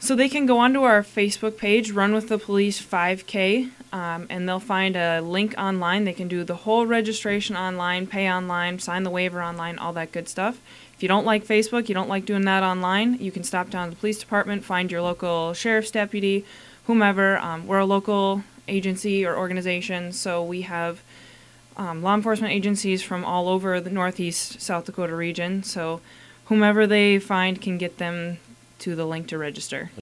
So they can go onto our Facebook page, Run with the Police 5K, and they'll find a link online. They can do the whole registration online, pay online, sign the waiver online, all that good stuff. If you don't like Facebook, you don't like doing that online, you can stop down to the police department, find your local sheriff's deputy, whomever. We're a local agency or organization, so we have law enforcement agencies from all over the Northeast South Dakota region. So whomever they find can get them to the link to register.